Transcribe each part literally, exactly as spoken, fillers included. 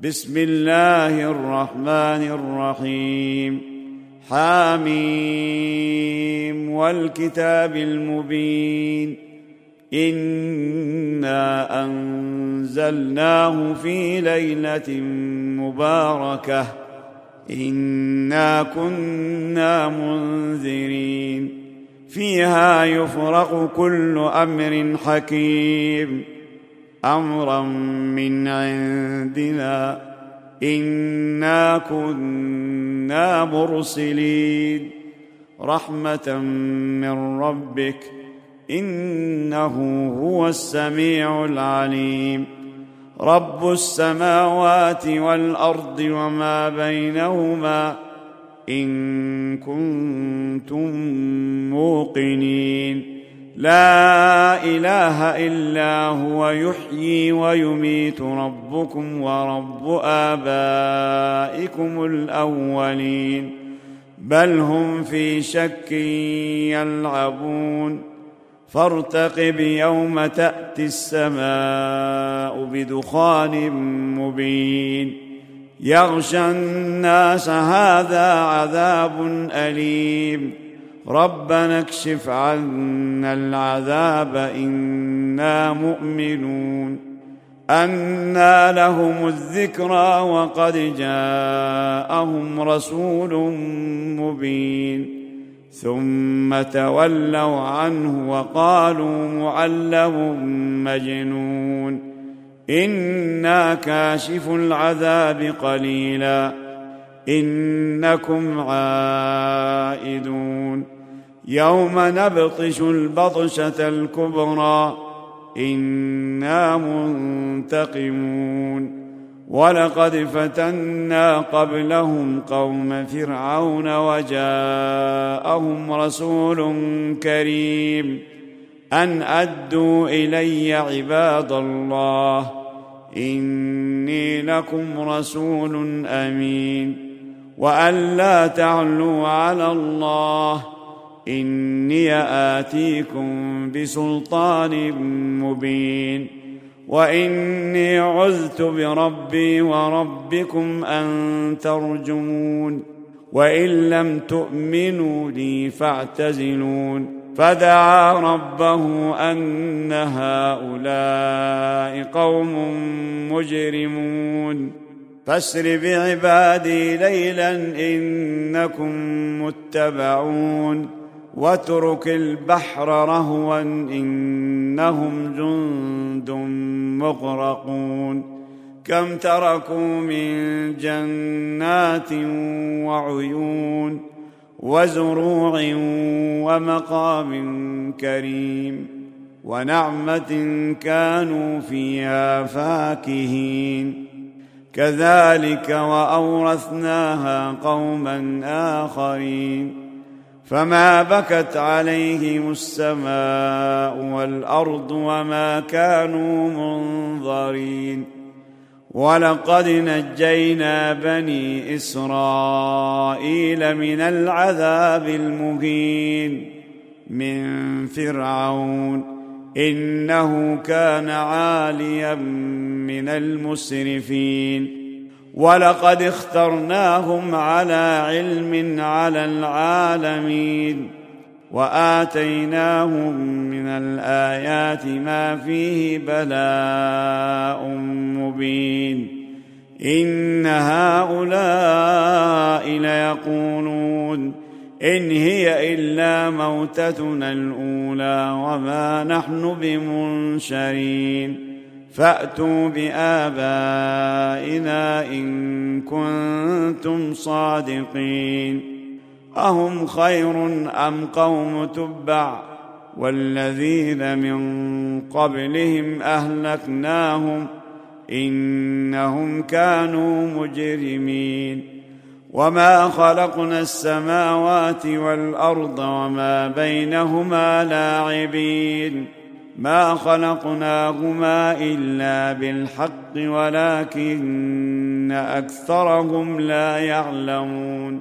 بسم الله الرحمن الرحيم. حاميم والكتاب المبين. إنا أنزلناه في ليلة مباركة إنا كنا منذرين فيها يفرق كل أمر حكيم أمرا من عندنا إنا كنا مرسلين رحمة من ربك إنه هو السميع العليم. رب السماوات والأرض وما بينهما إن كنتم موقنين لا إله إلا هو يحيي ويميت ربكم ورب آبائكم الأولين بل هم في شك يلعبون فارتقب يوم تأتي السماء بدخان مبين يغشى الناس هذا عذاب أليم ربنا اكشف عنا العذاب إنا مؤمنون. أنى لهم الذكرى وقد جاءهم رسول مبين ثم تولوا عنه وقالوا معلم مجنون إنا كاشف العذاب قليلا إنكم عائدون يوم نبطش البطشة الكبرى إنا منتقمون ولقد فتنا قبلهم قوم فرعون وجاءهم رسول كريم أن أدوا إلي عباد الله إني لكم رسول أمين وأن لا تعلوا على الله إني آتيكم بسلطان مبين وإني عذت بربي وربكم أن ترجمون وإن لم تؤمنوا لي فاعتزلون. فدعا ربه أن هؤلاء قوم مجرمون فاسر بعبادي ليلا إنكم متبعون واترك البحر رهوا إنهم جند مغرقون كم تركوا من جنات وعيون وزروع ومقام كريم ونعمة كانوا فيها فاكهين كذلك وأورثناها قوما آخرين فما بكت عليهم السماء والأرض وما كانوا منظرين. ولقد نجينا بني إسرائيل من العذاب المهين من فرعون إنه كان عاليا من المسرفين ولقد اخترناهم على علم على العالمين وآتيناهم من الآيات ما فيه بلاء مبين إن هؤلاء ليقولون إن هي إلا موتتنا الأولى وما نحن بمنشرين فأتوا بآبائنا إن كنتم صادقين أهم خير أم قوم تبع والذين من قبلهم أهلكناهم إنهم كانوا مجرمين وما خلقنا السماوات والأرض وما بينهما لاعبين ما خلقناهما إلا بالحق ولكن أكثرهم لا يعلمون.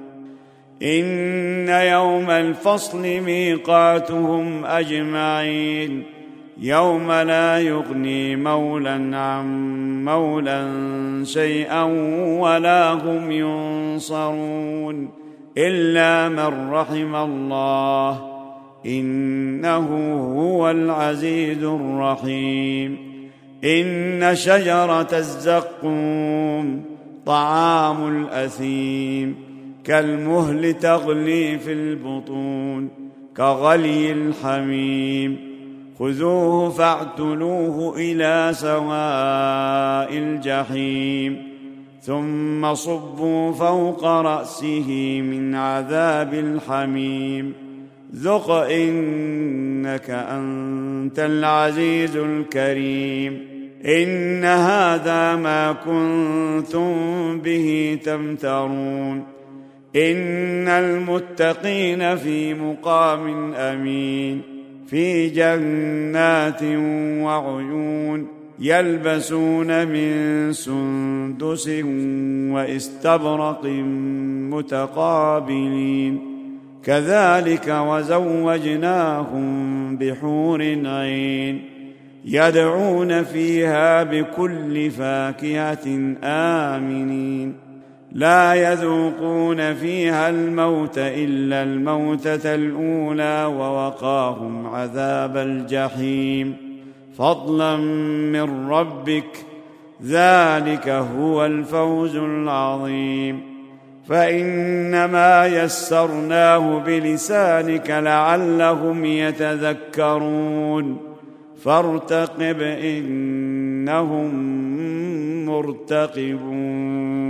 إن يوم الفصل ميقاتهم أجمعين يوم لا يغني مولى عن مولى شيئا ولا هم ينصرون إلا من رحم الله إنه هو العزيز الرحيم. إن شجرة الزقوم طعام الأثيم كالمهل تغلي في البطون كغلي الحميم خذوه فاعتلوه إلى سواء الجحيم ثم صبوا فوق رأسه من عذاب الحميم ذق إنك أنت العزيز الكريم. إن هذا ما كنتم به تمترون إن المتقين في مقام أمين في جنات وعيون يلبسون من سندس واستبرق متقابلين كذلك وزوجناهم بحور عين يدعون فيها بكل فاكهة آمنين لا يذوقون فيها الموت إلا الموتة الأولى ووقاهم عذاب الجحيم فضلا من ربك ذلك هو الفوز العظيم. فإنما يسرناه بلسانك لعلهم يتذكرون فارتقب إنهم مرتقبون.